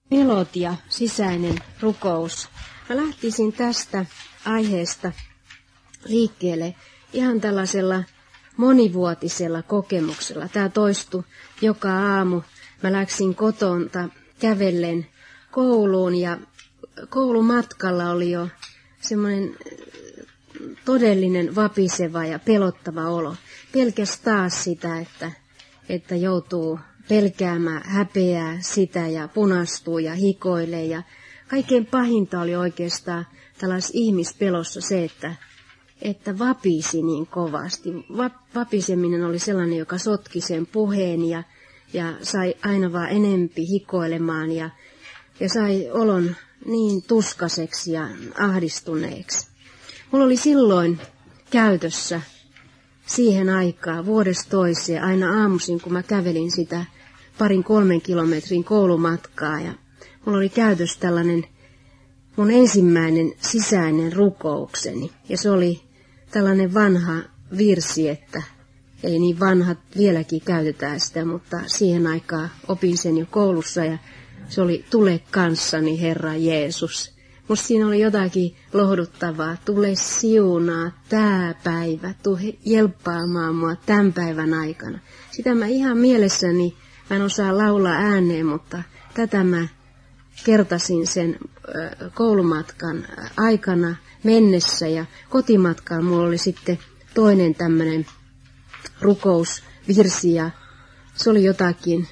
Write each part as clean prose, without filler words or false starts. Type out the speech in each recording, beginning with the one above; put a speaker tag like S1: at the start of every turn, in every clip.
S1: Pelot ja sisäinen rukous. Mä lähtisin tästä aiheesta liikkeelle ihan tällaisella monivuotisella kokemuksella. Tämä toistui joka aamu. Mä läksin kotonta kävellen kouluun ja koulumatkalla oli jo semmoinen todellinen vapiseva ja pelottava olo. Pelkäs taas sitä, että joutuu pelkäämään, häpeää sitä ja punastuu ja hikoilee. Ja kaikkein pahinta oli oikeastaan tällaisessa ihmispelossa se, että vapisi niin kovasti. Vapiseminen oli sellainen, joka sotki sen puheen ja sai aina vaan enempi hikoilemaan ja sai olon niin tuskaseksi ja ahdistuneeksi. Mulla oli silloin käytössä siihen aikaan vuodesta toiseen aina aamuisin, kun mä kävelin sitä 2-3 kilometrin koulumatkaa. Ja mulla oli käytössä tällainen mun ensimmäinen sisäinen rukoukseni. Ja se oli tällainen vanha virsi, että ei niin vanhat vieläkin käytetään sitä, mutta siihen aikaan opin sen jo koulussa ja se oli tule kanssani Herra Jeesus. Musta siinä oli jotakin lohduttavaa. Tule siunaa tää päivä, tule jelppaamaan mua tämän päivän aikana. Sitä mä ihan mielessäni, mä en osaa laulaa ääneen, mutta tätä mä kertasin sen koulumatkan aikana mennessä. Ja kotimatkalla mulla oli sitten toinen tämmöinen rukousvirsi ja se oli jotakin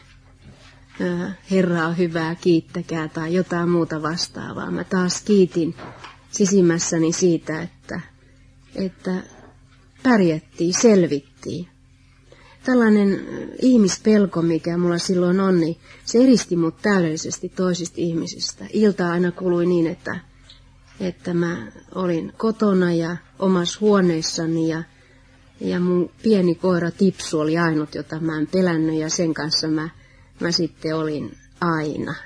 S1: Herra on hyvää, kiittäkää tai jotain muuta vastaavaa. Mä taas kiitin sisimmässäni siitä, että pärjättiin, selvittiin. Tällainen ihmispelko, mikä mulla silloin on, niin se eristi mut täydellisesti toisista ihmisistä. Ilta aina kului niin, että mä olin kotona ja omassa huoneessani ja mun pieni koira Tipsu oli ainut, jota mä en pelännyt ja sen kanssa mä sitten olin aina.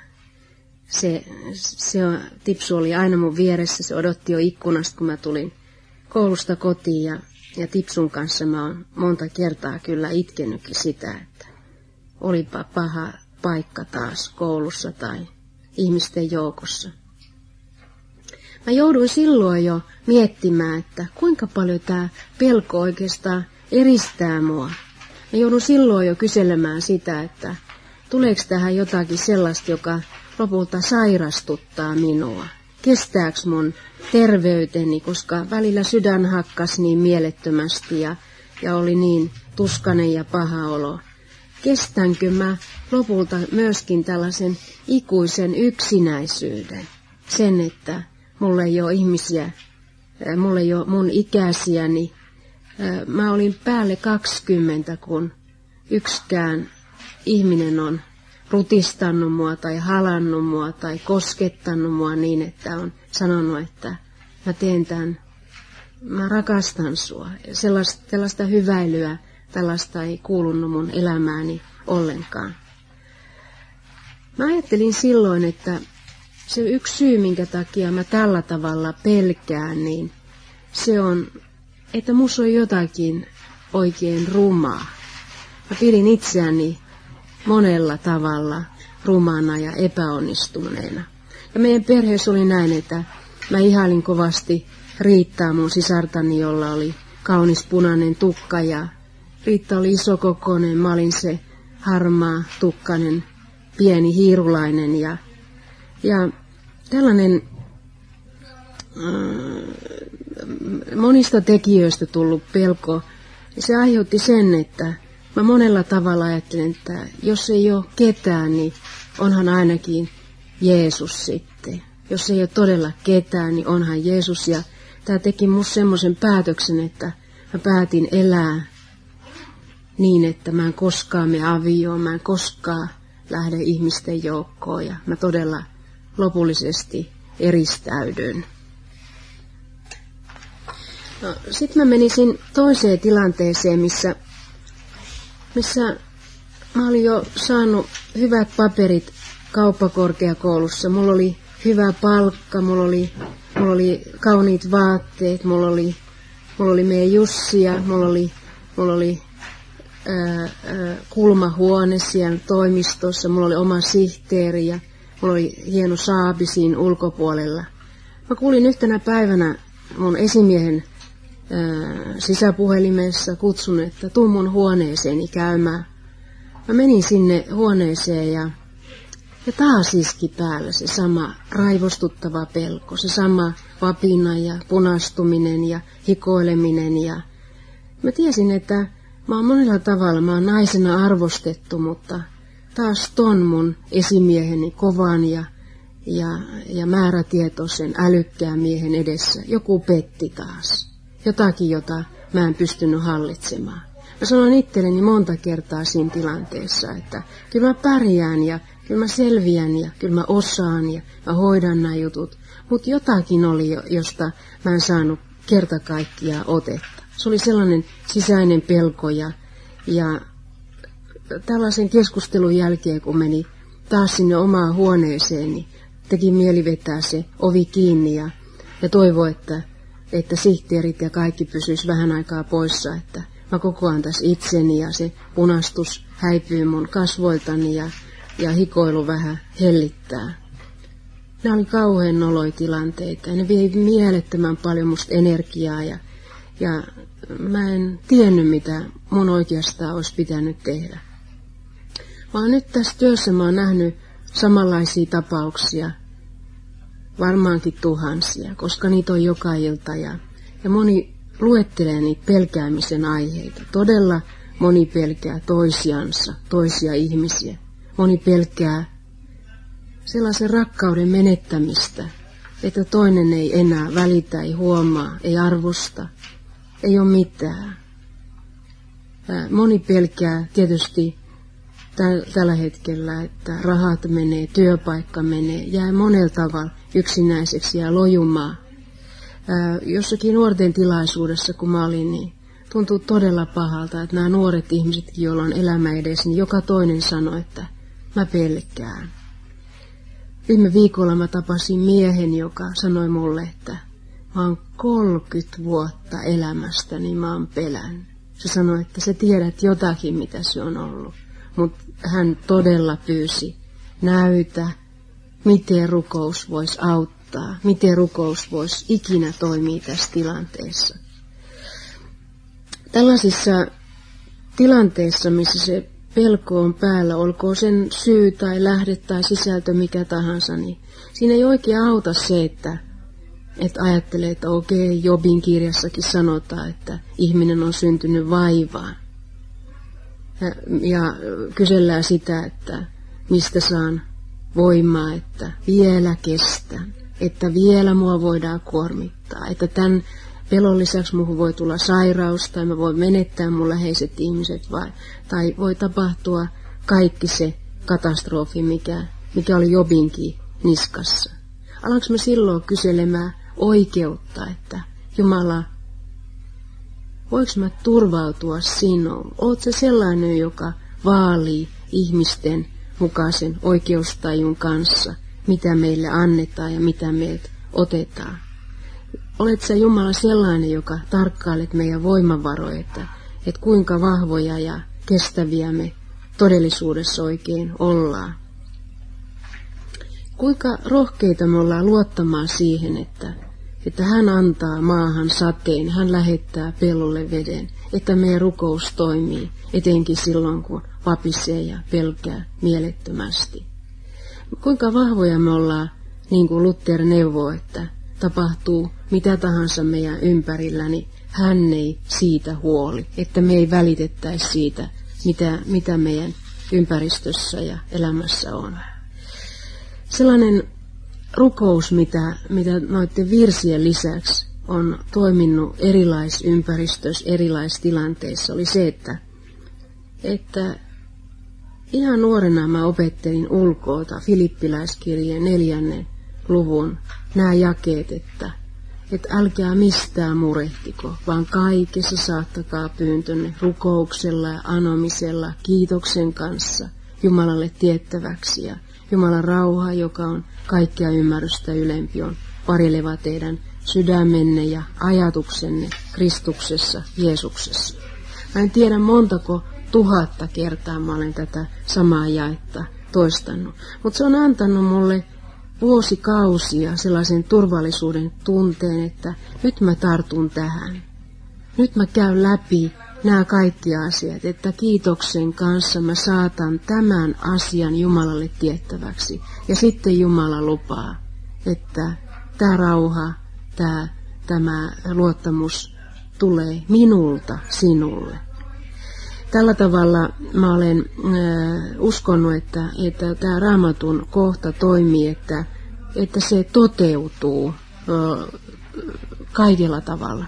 S1: Tipsu oli aina mun vieressä, se odotti jo ikkunasta, kun mä tulin koulusta kotiin ja Tipsun kanssa mä oon monta kertaa kyllä itkenytkin sitä, että olipa paha paikka taas koulussa tai ihmisten joukossa. Mä jouduin silloin jo miettimään, että kuinka paljon tää pelko oikeastaan eristää mua. Mä joudun silloin jo kyselemään sitä, että tuleeko tähän jotakin sellaista, joka lopulta sairastuttaa minua? Kestääkö mun terveyteni, koska välillä sydän hakkas niin mielettömästi ja oli niin tuskainen ja paha olo? Kestänkö mä lopulta myöskin tällaisen ikuisen yksinäisyyden? Sen, että mulla ei ole ihmisiä, mulla ei ole mun ikäisiäni. Mä olin päälle 20, kun yksikään ihminen on rutistanut mua tai halannut mua tai koskettanut mua niin, että on sanonut, että mä teen tämän, mä rakastan sua. Sellaista hyväilyä, tällaista ei kuulunut mun elämääni ollenkaan. Mä ajattelin silloin, että se yksi syy, minkä takia mä tällä tavalla pelkään, niin se on, että musta on jotakin oikein rumaa. Mä pidin itseäni monella tavalla rumana ja epäonnistuneena. Ja meidän perheessä oli näin, että mä ihailin kovasti Riittaa, mun sisartani, jolla oli kaunis punainen tukka. Ja Riitta oli isokokoinen, mä olin se harmaa, tukkainen, pieni hiirulainen. Ja tällainen monista tekijöistä tullut pelko, se aiheutti sen, että mä monella tavalla ajattelen, että jos ei ole ketään, niin onhan ainakin Jeesus sitten. Jos ei ole todella ketään, niin onhan Jeesus. Ja tämä teki musta semmoisen päätöksen, että mä päätin elää niin, että mä en koskaan mene avioon, mä en koskaan lähde ihmisten joukkoon. Ja mä todella lopullisesti eristäydyn. No, sitten mä menisin toiseen tilanteeseen, missä mä olin jo saanut hyvät paperit kauppakorkeakoulussa. Mulla oli hyvä palkka, mulla oli kauniit vaatteet, mulla oli meidän Jussia, mulla oli kulmahuone siellä toimistossa, mulla oli oma sihteeri ja Mulla oli hieno saapi siinä ulkopuolella. Mä kuulin yhtenä päivänä mun esimiehen sisäpuhelimessa kutsun, että tuu mun huoneeseeni käymään. Mä menin sinne huoneeseen ja taas iski päällä se sama raivostuttava pelko, se sama vapina ja punastuminen ja hikoileminen. Ja mä tiesin, että mä oon monella tavalla, mä oon naisena arvostettu, mutta taas ton mun esimieheni kovan ja määrätietoisen älykkään miehen edessä joku petti taas. Jotakin, jota mä en pystynyt hallitsemaan. Mä sanoin itselleni monta kertaa siinä tilanteessa, että kyllä mä pärjään ja kyllä mä selviän ja kyllä mä osaan ja mä hoidan nämä jutut. Mutta jotakin oli, josta mä en saanut kerta kaikkiaan otetta. Se oli sellainen sisäinen pelko ja tällaisen keskustelun jälkeen, kun meni taas sinne omaan huoneeseen, niin teki mieli vetää se ovi kiinni ja toivoi, että sihteerit ja kaikki pysyis vähän aikaa poissa, että mä kokoan tässä itseni ja se punastus häipyy mun kasvoiltani ja hikoilu vähän hellittää. Nämä oli kauhean noloja tilanteita ja ne vei mielettömän paljon musta energiaa ja mä en tiennyt, mitä mun oikeastaan olisi pitänyt tehdä. Vaan nyt tässä työssä mä oon nähnyt samanlaisia tapauksia, varmaankin tuhansia, koska niitä on joka ilta ja moni luettelee niitä pelkäämisen aiheita. Todella moni pelkää toisiansa, toisia ihmisiä. Moni pelkää sellaisen rakkauden menettämistä, että toinen ei enää välitä, ei huomaa, ei arvosta, ei ole mitään. Moni pelkää tietysti tällä hetkellä, että rahat menee, työpaikka menee, jää monella tavalla yksinäiseksi ja lojumaan. Jossakin nuorten tilaisuudessa, kun mä olin, niin tuntuu todella pahalta, että nämä nuoret ihmisetkin, joilla on elämä edessä, niin joka toinen sanoi, että mä pelkään. Viime viikolla mä tapasin miehen, joka sanoi mulle, että mä oon 30 vuotta elämästä, niin mä oon pelännyt. Se sanoi, että sä tiedät jotakin, mitä se on ollut. Mutta hän todella pyysi, näytä, miten rukous voisi auttaa, miten rukous voisi ikinä toimia tässä tilanteessa. Tällaisissa tilanteissa, missä se pelko on päällä, olkoon sen syy tai lähde tai sisältö mikä tahansa, niin siinä ei oikein auta se, että ajattelee, että okei, Jobin kirjassakin sanotaan, että ihminen on syntynyt vaivaan. Ja kysellään sitä, että mistä saan voimaa, että vielä kestän, että vielä mua voidaan kuormittaa, että tämän pelon lisäksi muuhun voi tulla sairaus tai mä voin menettää mun läheiset ihmiset tai voi tapahtua kaikki se katastrofi, mikä oli Jobinkin niskassa. Alanko mä silloin kyselemään oikeutta, että Jumala, voinko mä turvautua sinuun? Oot sä sellainen, joka vaalii ihmisten mukaisen oikeustajun kanssa, mitä meille annetaan ja mitä meiltä otetaan? Olet sä Jumala sellainen, joka tarkkailet meidän voimavaroja, että kuinka vahvoja ja kestäviä me todellisuudessa oikein ollaan? Kuinka rohkeita me ollaan luottamaan siihen, että hän antaa maahan sateen, hän lähettää pellolle veden, että meidän rukous toimii, etenkin silloin, kun vapisee ja pelkää mielettömästi. Kuinka vahvoja me ollaan, niin kuin Luther neuvoo, että tapahtuu mitä tahansa meidän ympärillä, niin hän ei siitä huoli, että me ei välitettäisi siitä, mitä meidän ympäristössä ja elämässä on. Sellainen rukous, mitä noiden virsien lisäksi on toiminut erilaisympäristössä, erilaistilanteissa, oli se, että ihan nuorena mä opettelin ulkoota Filippiläiskirjeen 4. luvun nämä jakeet, että älkää mistään murehtiko, vaan kaikessa saattakaa pyyntönne rukouksella ja anomisella, kiitoksen kanssa Jumalalle tiettäväksi ja Jumalan rauha, joka on kaikkea ymmärrystä ylempi, on varjeleva teidän sydämenne ja ajatuksenne Kristuksessa, Jeesuksessa. Mä en tiedä montako 1000 kertaa mä olen tätä samaa jaetta toistanut. Mutta se on antanut mulle vuosikausia sellaisen turvallisuuden tunteen, että nyt mä tartun tähän. Nyt mä käyn läpi nämä kaikki asiat, että kiitoksen kanssa mä saatan tämän asian Jumalalle tiettäväksi. Ja sitten Jumala lupaa, että tämä rauha, tämä luottamus tulee minulta sinulle. Tällä tavalla mä olen uskonut, että tämä Raamatun kohta toimii, että se toteutuu kaikella tavalla.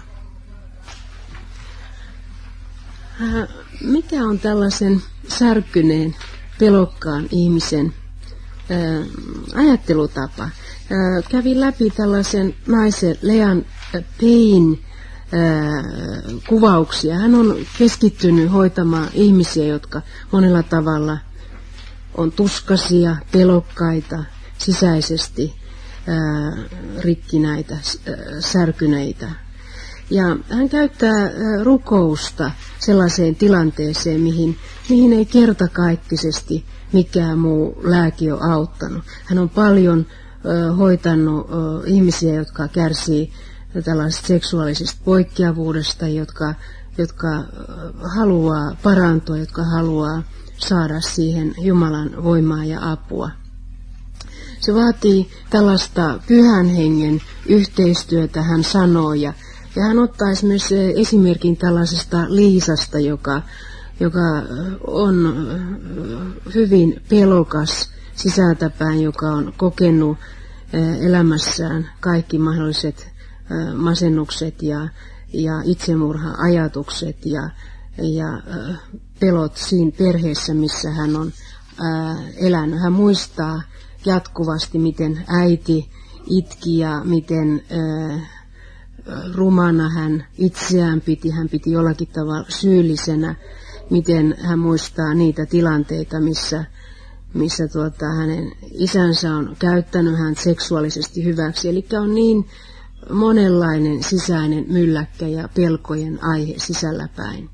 S1: Mikä on tällaisen särkyneen, pelokkaan ihmisen ajattelutapa? Kävin läpi tällaisen naisen Leanne Payne kuvauksia. Hän on keskittynyt hoitamaan ihmisiä, jotka monella tavalla on tuskaisia, pelokkaita, sisäisesti rikkinäitä, särkyneitä. Ja hän käyttää rukousta sellaiseen tilanteeseen, mihin ei kertakaikkisesti mikään muu lääke ole auttanut. Hän on paljon hoitanut ihmisiä, jotka kärsii tällaisesta seksuaalisesta poikkeavuudesta, jotka haluaa parantua, jotka haluaa saada siihen Jumalan voimaa ja apua. Se vaatii tällaista pyhän hengen yhteistyötä, hän sanoo, ja hän ottaisi myös esimerkin tällaisesta Liisasta, joka on hyvin pelokas sisältäpäin, joka on kokenut elämässään kaikki mahdolliset masennukset ja itsemurha-ajatukset ja pelot siinä perheessä, missä hän on elänyt. Hän muistaa jatkuvasti, miten äiti itki ja miten rumana hän itseään piti. Hän piti jollakin tavalla syyllisenä, miten hän muistaa niitä tilanteita, missä hänen isänsä on käyttänyt hän seksuaalisesti hyväksi. Eli on niin monenlainen sisäinen mylläkkä ja pelkojen aihe sisälläpäin.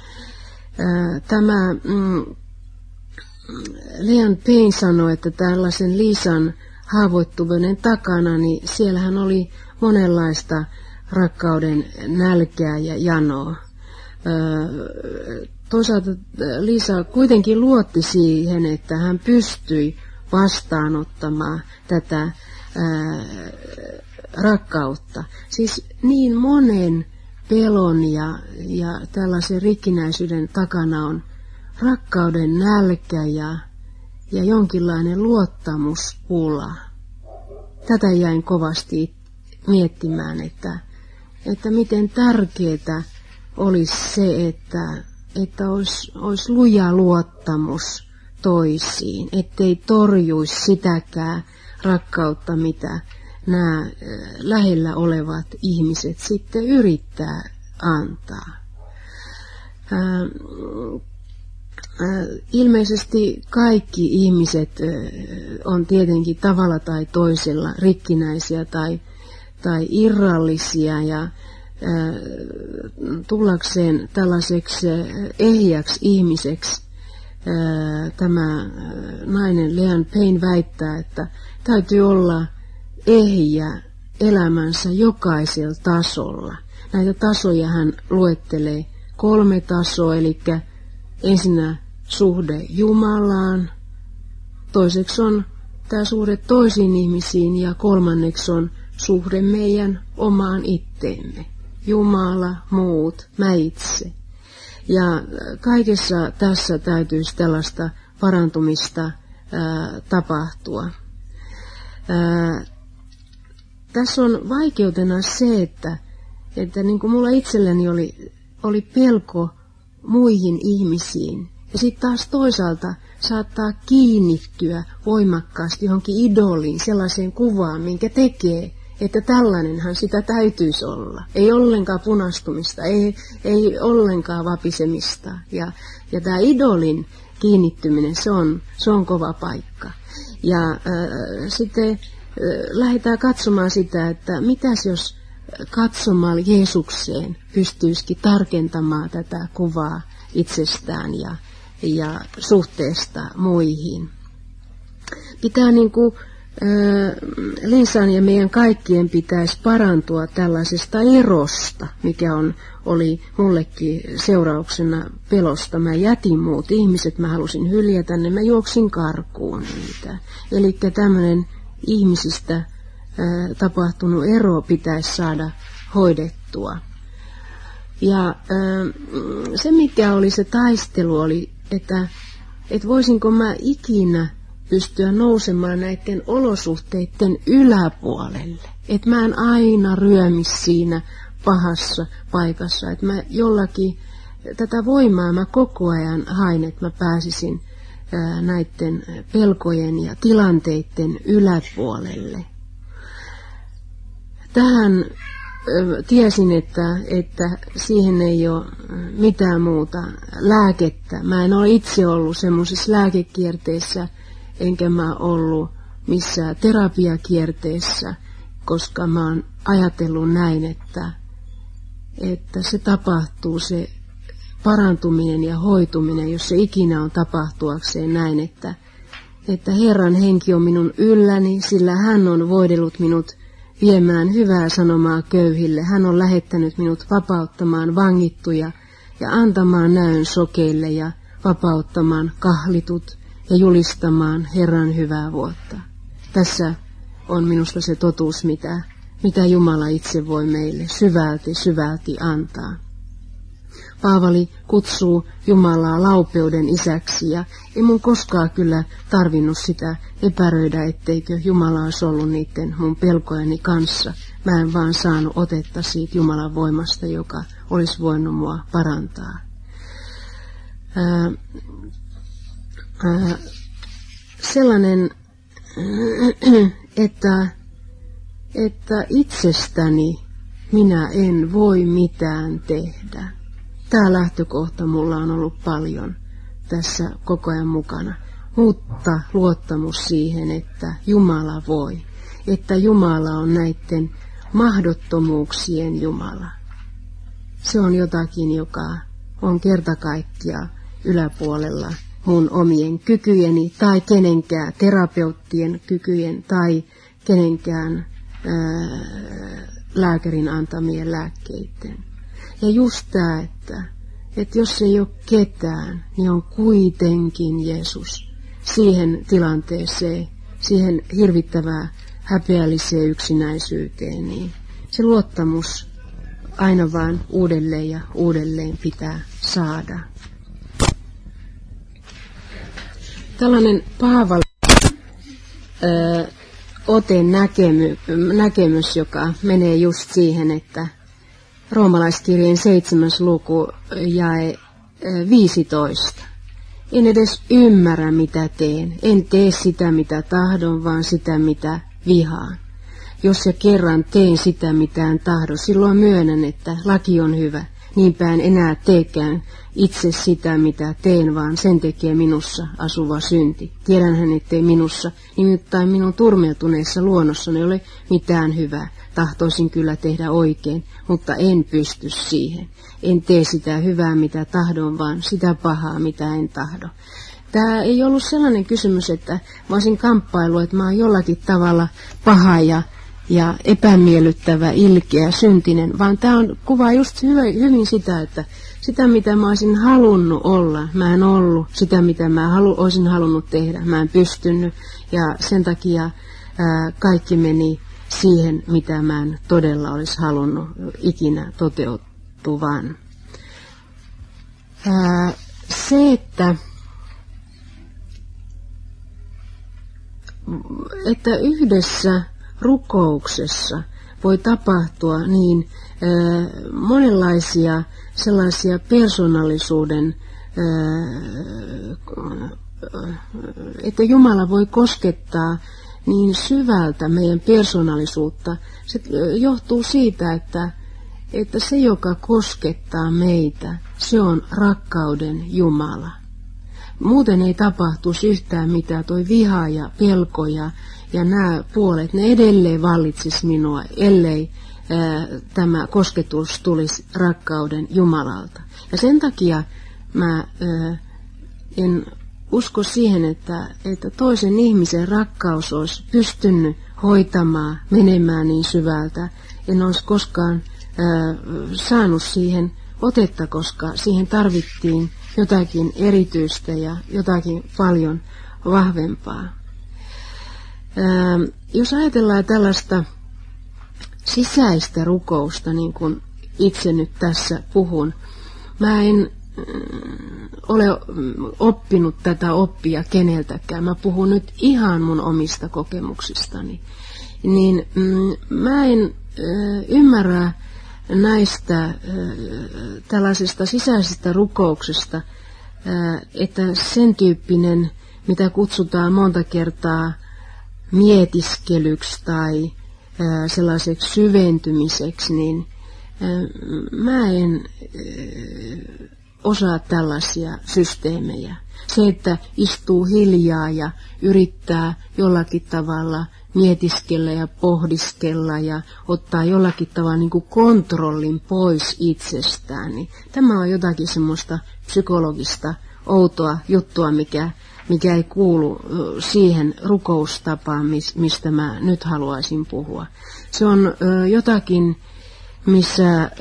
S1: Tämä Leanne Payne sanoi, että tällaisen Liisan haavoittuvuuden takana, niin siellähän oli monenlaista rakkauden nälkää ja janoa. Toisaalta Liisa kuitenkin luotti siihen, että hän pystyi vastaanottamaan tätä rakkautta. Siis niin monen pelon ja tällaisen rikkinäisyyden takana on rakkauden nälkä ja jonkinlainen luottamuspula. Tätä jäin kovasti miettimään, että miten tärkeää olisi se, että olisi luja luottamus toisiin, ettei torjuisi sitäkään rakkautta, mitä nämä lähellä olevat ihmiset sitten yrittää antaa. Ilmeisesti kaikki ihmiset on tietenkin tavalla tai toisella rikkinäisiä tai irrallisia ja tullakseen tällaiseksi ehjäksi ihmiseksi tämä nainen Leanne Payne väittää, että täytyy olla ehjä elämänsä jokaisella tasolla. Näitä tasoja hän luettelee 3 tasoa, eli ensinnä suhde Jumalaan, toiseksi on tämä suhde toisiin ihmisiin ja kolmanneksi on suhde meidän omaan itteemme. Jumala, muut, mä itse. Ja kaikessa tässä täytyisi tällaista parantumista tapahtua. Tässä on vaikeutena se, että niin kuin mulla itselläni oli pelko muihin ihmisiin. Ja sitten taas toisaalta saattaa kiinnittyä voimakkaasti johonkin idoliin, sellaiseen kuvaan, minkä tekee, että tällainenhan sitä täytyisi olla. Ei ollenkaan punastumista, ei ollenkaan vapisemista. Ja tämä idolin kiinnittyminen, se on kova paikka. Ja sitten lähdetään katsomaan sitä, että mitäs jos katsomalla Jeesukseen pystyisikin tarkentamaan tätä kuvaa itsestään ja suhteesta muihin. pitää niinku Linsan ja meidän kaikkien pitäisi parantua tällaisesta erosta, mikä oli mullekin seurauksena pelosta. Mä jätin muut ihmiset, mä halusin hyljätä ne, mä juoksin karkuun niitä. Eli tämmöinen ihmisistä tapahtunut ero pitäisi saada hoidettua. Ja se mikä oli se taistelu oli, että voisinko mä ikinä pystyä nousemaan näiden olosuhteiden yläpuolelle. Että mä en aina ryömi siinä pahassa paikassa. Että mä jollakin, tätä voimaa mä koko ajan hain, että mä pääsisin näiden pelkojen ja tilanteiden yläpuolelle. Tähän tiesin, että siihen ei ole mitään muuta lääkettä. Mä en ole itse ollut semmoisessa lääkekierteessä, enkä mä ollut missään terapiakierteessä, koska mä oon ajatellut näin, että se tapahtuu, se parantuminen ja hoituminen, jos se ikinä on tapahtuakseen näin, että Herran henki on minun ylläni, sillä hän on voidellut minut viemään hyvää sanomaa köyhille. Hän on lähettänyt minut vapauttamaan vangittuja ja antamaan näön sokeille ja vapauttamaan kahlitut ja julistamaan Herran hyvää vuotta. Tässä on minusta se totuus, mitä Jumala itse voi meille syvälti antaa. Paavali kutsuu Jumalaa laupeuden isäksi ja ei mun koskaan kyllä tarvinnut sitä epäröidä, etteikö Jumala olisi ollut niiden mun pelkojeni kanssa. Mä en vaan saanut otetta siitä Jumalan voimasta, joka olisi voinut mua parantaa. Sellainen, että itsestäni minä en voi mitään tehdä. Tämä lähtökohta mulla on ollut paljon tässä koko ajan mukana, mutta luottamus siihen, että Jumala voi, että Jumala on näiden mahdottomuuksien Jumala. Se on jotakin, joka on kerta kaikkiaan yläpuolella mun omien kykyjeni tai kenenkään terapeuttien kykyjen tai kenenkään lääkärin antamien lääkkeiden. Ja just tämä, että jos ei ole ketään, niin on kuitenkin Jeesus siihen tilanteeseen, siihen hirvittävään häpeälliseen yksinäisyyteen, niin se luottamus aina vaan uudelleen ja uudelleen pitää saada. Tällainen Paavalin näkemys, joka menee just siihen, että Roomalaiskirjeen 7. luku jae 15. En edes ymmärrä, mitä teen. En tee sitä, mitä tahdon, vaan sitä, mitä vihaan. Jos ja kerran teen sitä, mitä en tahdo, silloin myönnän, että laki on hyvä. Niinpä en enää teekään itse sitä, mitä teen, vaan sen tekee minussa asuva synti. Tiedänhän, ettei minussa, nimittäin minun turmeltuneessa luonnossani ole mitään hyvää. Tahtoisin kyllä tehdä oikein, mutta en pysty siihen. En tee sitä hyvää, mitä tahdon, vaan sitä pahaa, mitä en tahdo. Tämä ei ollut sellainen kysymys, että mä olisin kamppailu, että mä oon jollakin tavalla paha ja epämiellyttävä, ilkeä, syntinen, vaan tämä on kuvaa just hyvin sitä, että sitä mitä mä olisin halunnut olla, mä en ollut, sitä mitä mä olisin halunnut tehdä, mä en pystynyt ja sen takia kaikki meni siihen, mitä mä en todella olisi halunnut ikinä toteutuvan. Se, että yhdessä rukouksessa voi tapahtua niin monenlaisia sellaisia persoonallisuuden, että Jumala voi koskettaa niin syvältä meidän persoonallisuutta. Se johtuu siitä, että se, joka koskettaa meitä, se on rakkauden Jumala. Muuten ei tapahtuisi yhtään mitään, toi viha ja pelko ja nämä puolet, ne edelleen vallitsisi minua, ellei tämä kosketus tulisi rakkauden Jumalalta. Ja sen takia mä en usko siihen, että toisen ihmisen rakkaus olisi pystynyt hoitamaan, menemään niin syvältä. En olisi koskaan saanut siihen otetta, koska siihen tarvittiin jotakin erityistä ja jotakin paljon vahvempaa. Jos ajatellaan tällaista sisäistä rukousta, niin kuin itse nyt tässä puhun, mä en ole oppinut tätä oppia keneltäkään. Mä puhun nyt ihan mun omista kokemuksistani. Niin mä en ymmärrä näistä tällaisesta sisäisestä rukouksesta, että sen tyyppinen, mitä kutsutaan monta kertaa mietiskelyksi tai sellaiseksi syventymiseksi, niin mä en osaa tällaisia systeemejä. Se, että istuu hiljaa ja yrittää jollakin tavalla mietiskellä ja pohdiskella ja ottaa jollakin tavalla niin kuin kontrollin pois itsestään, niin tämä on jotakin semmoista psykologista outoa juttua, mikä ei kuulu siihen rukoustapaan, mistä mä nyt haluaisin puhua. Se on jotakin, missä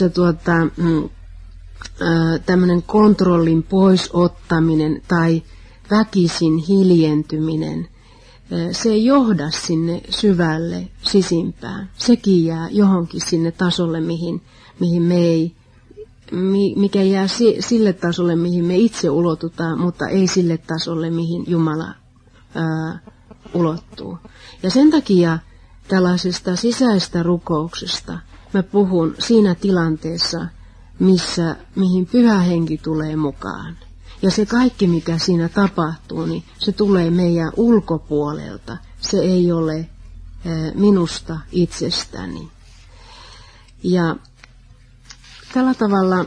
S1: tämmöinen kontrollin poisottaminen tai väkisin hiljentyminen, se ei johda sinne syvälle sisimpään. Sekin jää johonkin sinne tasolle, mihin me ei, mikä jää sille tasolle, mihin me itse ulotutaan, mutta ei sille tasolle, mihin Jumala ulottuu. Ja sen takia tällaisesta sisäistä rukouksesta mä puhun siinä tilanteessa, mihin Pyhä Henki tulee mukaan. Ja se kaikki, mikä siinä tapahtuu, niin se tulee meidän ulkopuolelta. Se ei ole minusta itsestäni. Ja tällä tavalla,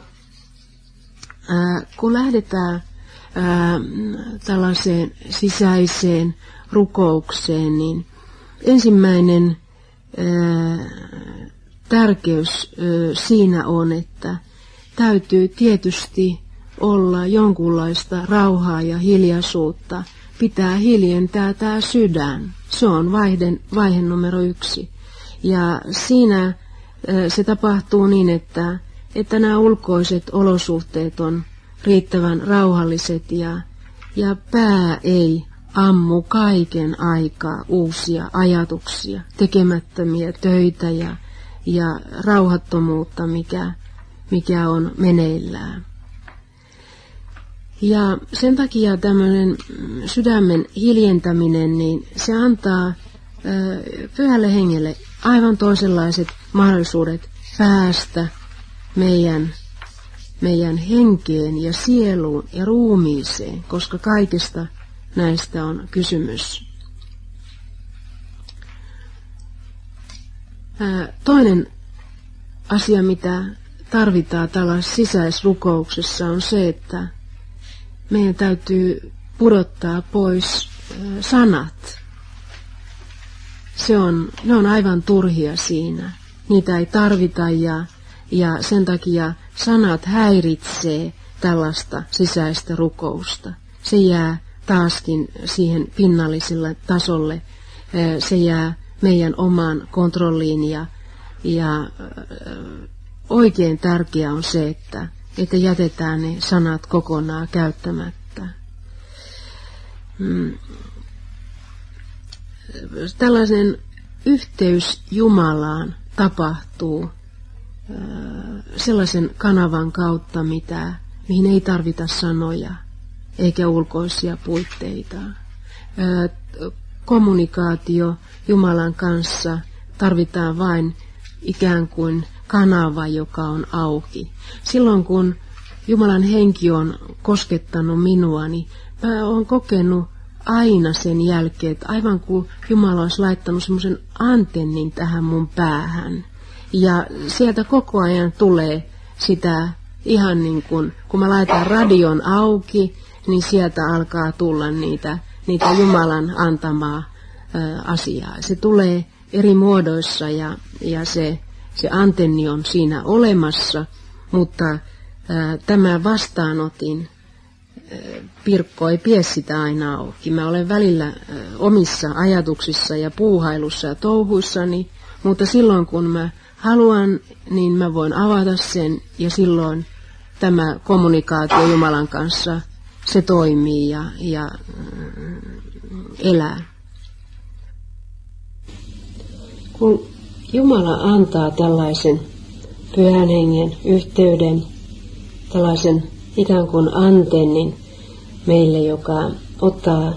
S1: kun lähdetään tällaiseen sisäiseen rukoukseen, niin ensimmäinen tärkeys siinä on, että täytyy tietysti olla jonkunlaista rauhaa ja hiljaisuutta. Pitää hiljentää tämä sydän. Se on vaihe numero 1. Ja siinä se tapahtuu niin, että nämä ulkoiset olosuhteet on riittävän rauhalliset ja pää ei ammu kaiken aikaa uusia ajatuksia, tekemättömiä töitä ja rauhattomuutta, mikä on meneillään. Ja sen takia tämmöinen sydämen hiljentäminen, niin se antaa Pyhälle Hengelle aivan toisenlaiset mahdollisuudet päästä meidän henkeen ja sieluun ja ruumiiseen, koska kaikesta näistä on kysymys. Toinen asia, mitä tarvitaan tällaisessa sisäisrukouksessa, on se, että meidän täytyy pudottaa pois sanat. Ne on aivan turhia siinä. Niitä ei tarvita ja sen takia sanat häiritsee tällaista sisäistä rukousta. Se jää taaskin siihen pinnalliselle tasolle. Se jää meidän omaan kontrolliin ja oikein tärkeää on se, että jätetään ne sanat kokonaan käyttämättä. Tällainen yhteys Jumalaan tapahtuu sellaisen kanavan kautta, mihin ei tarvita sanoja eikä ulkoisia puitteita. Kommunikaatio Jumalan kanssa tarvitaan vain ikään kuin kanava, joka on auki. Silloin kun Jumalan henki on koskettanut minua, niin mä oon kokenut aina sen jälkeen, että aivan kuin Jumala olisi laittanut semmoisen antennin tähän mun päähän. Ja sieltä koko ajan tulee sitä ihan niin kuin, kun mä laitan radion auki, niin sieltä alkaa tulla niitä Jumalan antamaa asiaa. Se tulee eri muodoissa ja se antenni on siinä olemassa, mutta tämä vastaanotin Pirkko ei pie sitä aina auki. Mä olen välillä omissa ajatuksissa ja puuhailussa ja touhuissani, mutta silloin kun mä haluan, niin mä voin avata sen ja silloin tämä kommunikaatio Jumalan kanssa, se toimii ja elää. Kun Jumala antaa tällaisen Pyhän Hengen yhteyden, tällaisen ikään kuin antennin meille, joka ottaa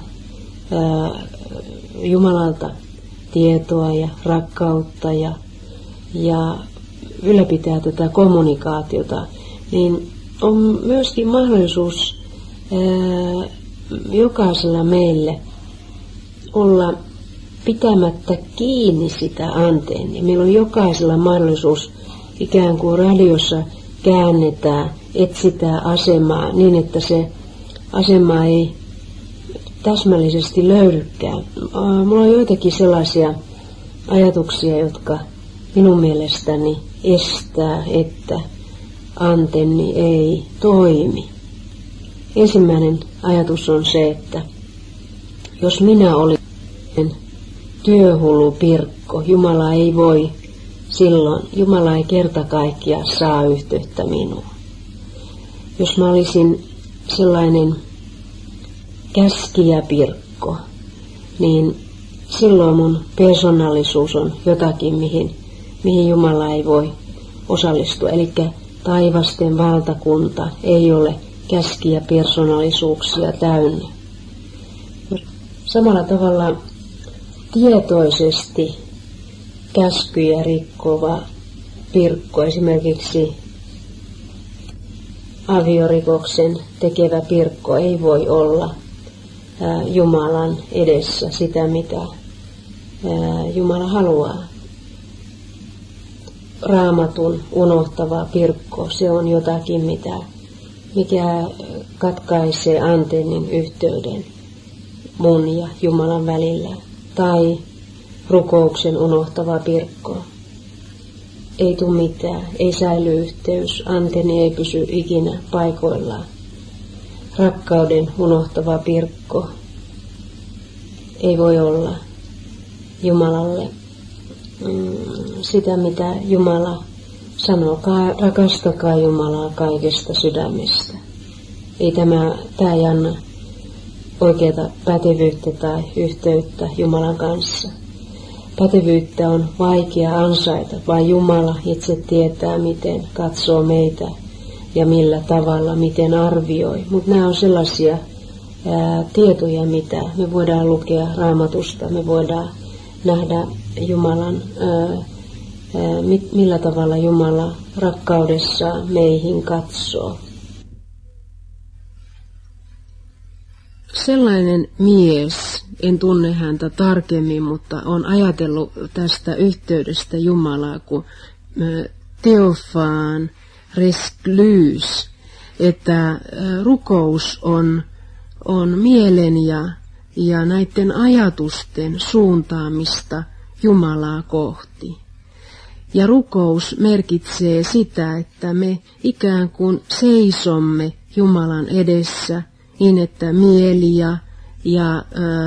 S1: Jumalalta tietoa ja rakkautta ja ylläpitää tätä kommunikaatiota, niin on myöskin mahdollisuus jokaisella meille olla pitämättä kiinni sitä antennia. Meillä on jokaisella mahdollisuus ikään kuin radiossa käännetään, etsitään asemaa niin, että se asema ei täsmällisesti löydykään. Mulla on joitakin sellaisia ajatuksia, jotka minun mielestäni estää, että antenni ei toimi. Ensimmäinen ajatus on se, että jos minä olin työhullu Pirkko, Jumala ei voi silloin, Jumala ei kerta kaikkiaan saa yhteyttä minuun. Jos mä olisin sellainen käskijä Pirkko, niin silloin mun persoonallisuus on jotakin, mihin Jumala ei voi osallistua. Eli taivasten valtakunta ei ole käskijä persoonallisuuksia täynnä. Samalla tavalla tietoisesti käskyjä rikkova Pirkko, esimerkiksi aviorikoksen tekevä Pirkko, ei voi olla Jumalan edessä sitä, mitä Jumala haluaa. Raamatun unohtava Pirkko, se on jotakin, mikä katkaisee antennin yhteyden mun ja Jumalan välillä. Tai rukouksen unohtava Pirkko. Ei tule mitään, ei säily yhteys, antenni ei pysy ikinä paikoillaan. Rakkauden unohtava Pirkko. Ei voi olla Jumalalle sitä, mitä Jumala sanoo. Rakastakaa Jumalaa kaikesta sydämestä. Ei tämä ei anna oikeata pätevyyttä tai yhteyttä Jumalan kanssa. Pätevyyttä on vaikea ansaita, vaan Jumala itse tietää, miten katsoo meitä ja millä tavalla, miten arvioi. Mutta nämä on sellaisia tietoja, mitä me voidaan lukea Raamatusta. Me voidaan nähdä Jumalan, millä tavalla Jumala rakkaudessaan meihin katsoo. Sellainen mies, en tunne häntä tarkemmin, mutta on ajatellut tästä yhteydestä Jumalaa kuin Theophan Resclus, että rukous on mielen ja näiden ajatusten suuntaamista Jumalaa kohti. Ja rukous merkitsee sitä, että me ikään kuin seisomme Jumalan edessä niin, että mieli ja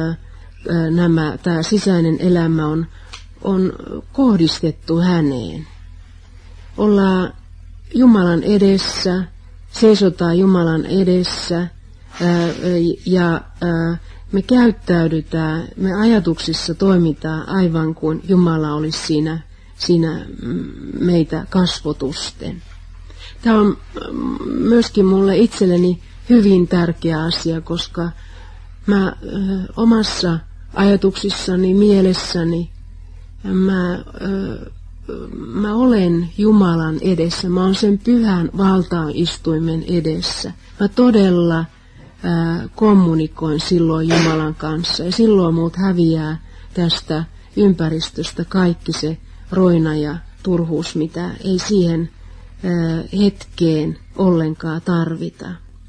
S1: tämä sisäinen elämä on kohdistettu häneen. Ollaan Jumalan edessä, seisotaan Jumalan edessä ja me käyttäydytään, me ajatuksissa toimitaan aivan kuin Jumala olisi siinä meitä kasvotusten. Tämä on myöskin mulle itselleni hyvin tärkeä asia, koska mä omassa ajatuksissani, mielessäni, mä olen Jumalan edessä, mä olen sen pyhän valtaistuimen edessä. Mä todella kommunikoin silloin Jumalan kanssa ja silloin muut häviää tästä ympäristöstä kaikki se roina ja turhuus, mitä ei siihen hetkeen ollenkaan tarvita.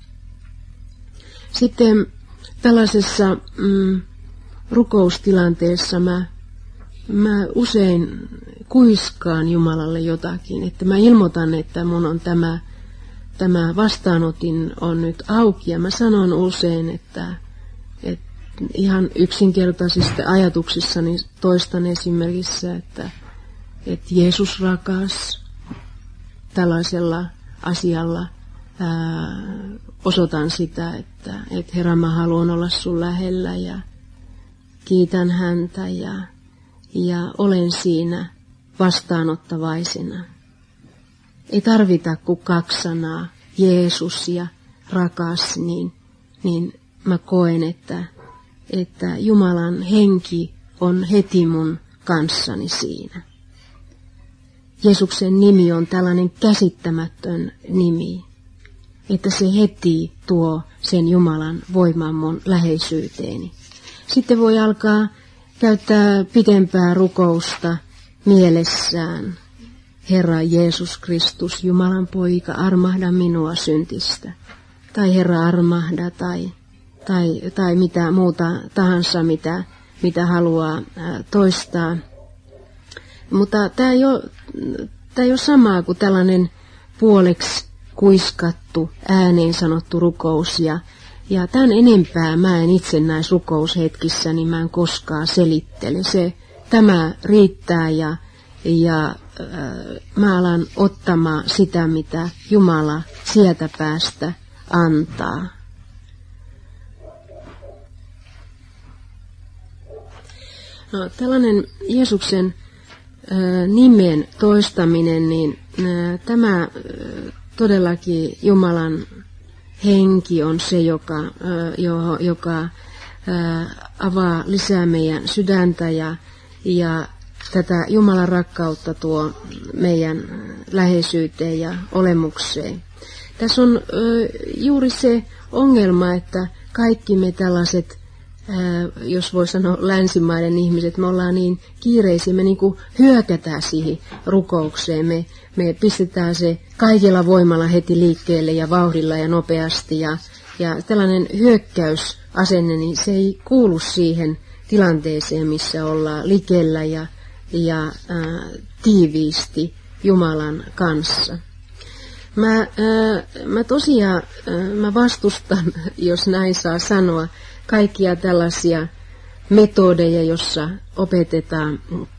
S1: Sitten tällaisessa rukoustilanteessa mä usein kuiskaan Jumalalle jotakin, että mä ilmoitan, että mun on tämä vastaanotin on nyt auki. Ja mä sanon usein, että ihan yksinkertaisista ajatuksissani toistan esimerkissä, että Jeesus rakas, tällaisella asialla osoitan sitä, että Herra, mä haluan olla sun lähellä ja kiitän häntä ja olen siinä vastaanottavaisena. Ei tarvita kuin 2 sanaa, Jeesus ja rakas, niin mä koen, että Jumalan henki on heti mun kanssani siinä. Jeesuksen nimi on tällainen käsittämätön nimi, että se heti tuo sen Jumalan voiman mun läheisyyteeni. Sitten voi alkaa käyttää pidempää rukousta mielessään. Herra Jeesus Kristus, Jumalan poika, armahda minua syntistä. Tai Herra armahda, tai mitä muuta tahansa, mitä haluaa toistaa. Mutta tämä ei ole samaa kuin tällainen puoleksi kuiskattu, ääneen sanottu rukous. Ja tämän enempää mä en itse näissä rukoushetkissä, niin mä en koskaan selittele. Tämä riittää ja mä alan ottamaan sitä, mitä Jumala sieltä päästä antaa. No, tällainen Jeesuksen nimen toistaminen, niin tämä todellakin Jumalan henki on se, joka avaa lisää meidän sydäntä ja tätä Jumalan rakkautta tuo meidän läheisyyteen ja olemukseen. Tässä on juuri se ongelma, että kaikki me tällaiset, jos voi sanoa länsimaiden ihmiset, me ollaan niin kiireisiä, me niin kuin hyökätään siihen rukoukseen. Me pistetään se kaikilla voimalla heti liikkeelle ja vauhdilla ja nopeasti. Ja tällainen hyökkäysasenne, niin se ei kuulu siihen tilanteeseen, missä ollaan likellä ja tiiviisti Jumalan kanssa. Mä vastustan, jos näin saa sanoa, kaikkia tällaisia metodeja, jossa opetetaan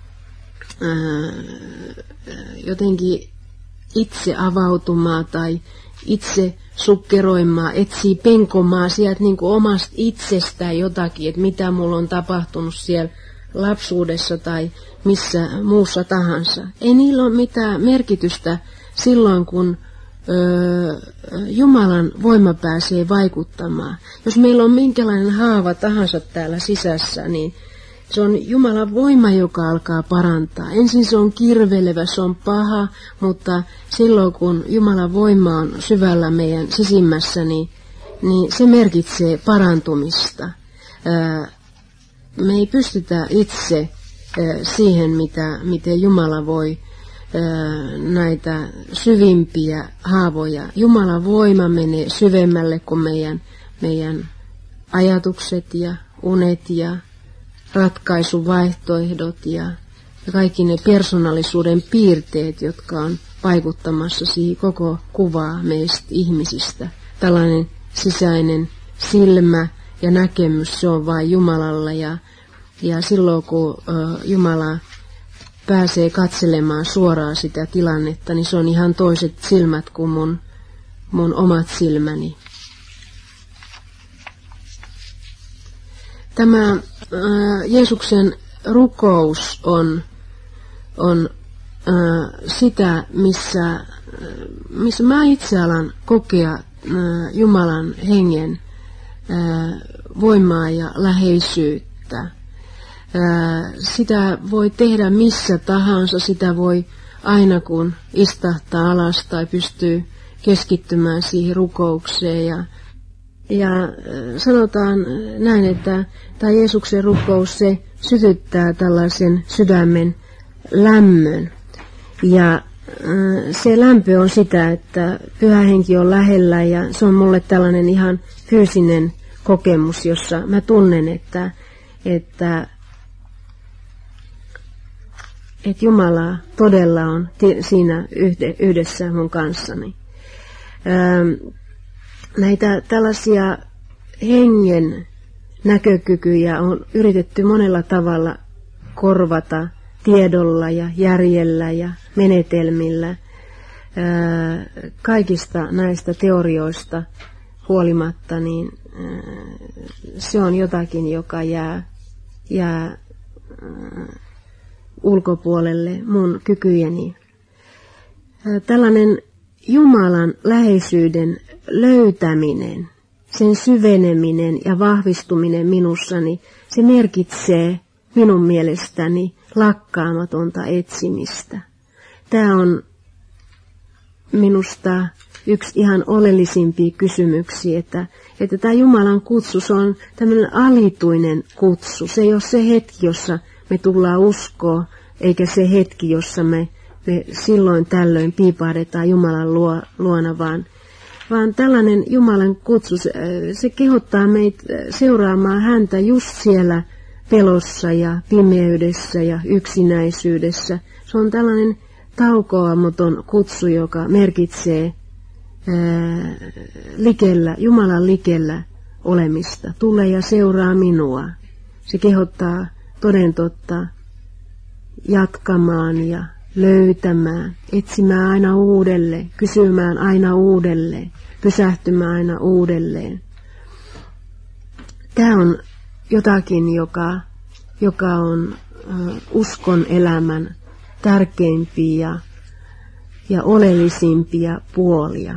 S1: jotenkin itse avautumaan tai itse sukkeroimaan, etsii penkomaan sieltä niin kuin omasta itsestään jotakin, että mitä mulla on tapahtunut siellä lapsuudessa tai missä muussa tahansa. Ei niillä ole mitään merkitystä silloin, kun Jumalan voima pääsee vaikuttamaan. Jos meillä on minkälainen haava tahansa täällä sisässä, niin se on Jumalan voima, joka alkaa parantaa. Ensin se on kirvelevä, se on paha, mutta silloin kun Jumalan voima on syvällä meidän sisimmässä, niin se merkitsee parantumista. Me ei pystytä itse siihen, miten Jumala voi näitä syvimpiä haavoja. Jumalan voima menee syvemmälle kuin meidän ajatukset ja unet ja ratkaisuvaihtoehdot ja kaikki ne persoonallisuuden piirteet, jotka on vaikuttamassa siihen koko kuvaa meistä ihmisistä. Tällainen sisäinen silmä ja näkemys, se on vain Jumalalla ja silloin kun Jumala pääsee katselemaan suoraan sitä tilannetta, niin se on ihan toiset silmät kuin mun omat silmäni. Tämä Jeesuksen rukous on sitä, missä mä itse alan kokea Jumalan hengen voimaa ja läheisyyttä. Sitä voi tehdä missä tahansa, sitä voi aina kun istahtaa alas tai pystyy keskittymään siihen rukoukseen. Ja sanotaan näin, että tämä Jeesuksen rukous, se sytyttää tällaisen sydämen lämmön. Ja se lämpö on sitä, että Pyhä Henki on lähellä ja se on mulle tällainen ihan fyysinen kokemus, jossa mä tunnen, että Jumala todella on siinä yhdessä mun kanssani. Näitä tällaisia hengen näkökykyjä on yritetty monella tavalla korvata tiedolla ja järjellä ja menetelmillä. Kaikista näistä teorioista huolimatta, niin se on jotakin, joka jää ulkopuolelle mun kykyjeni. Tällainen Jumalan läheisyyden löytäminen, sen syveneminen ja vahvistuminen minussani, se merkitsee minun mielestäni lakkaamatonta etsimistä. Tämä on minusta yksi ihan oleellisimpia kysymyksiä, että tämä Jumalan kutsu, se on tämmöinen alituinen kutsu. Se ei ole se hetki, jossa me tullaan uskoa, eikä se hetki, jossa me silloin tällöin piipahdetaan Jumalan luona, vaan tällainen Jumalan kutsu, se kehottaa meitä seuraamaan häntä just siellä pelossa ja pimeydessä ja yksinäisyydessä. Se on tällainen taukoamaton kutsu, joka merkitsee Jumalan likellä olemista. Tule ja seuraa minua. Se kehottaa toden totta jatkamaan ja löytämään, etsimään aina uudelleen, kysymään aina uudelleen, pysähtymään aina uudelleen. Tämä on jotakin, joka on uskon elämän tärkeimpiä ja oleellisimpia puolia.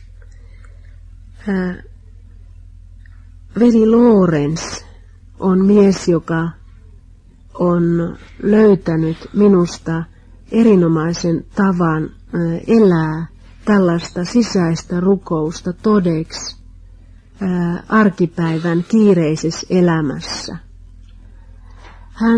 S1: Veli Lorenz on mies, joka on löytänyt minusta erinomaisen tavan elää tällaista sisäistä rukousta todeksi arkipäivän kiireisessä elämässä. Hän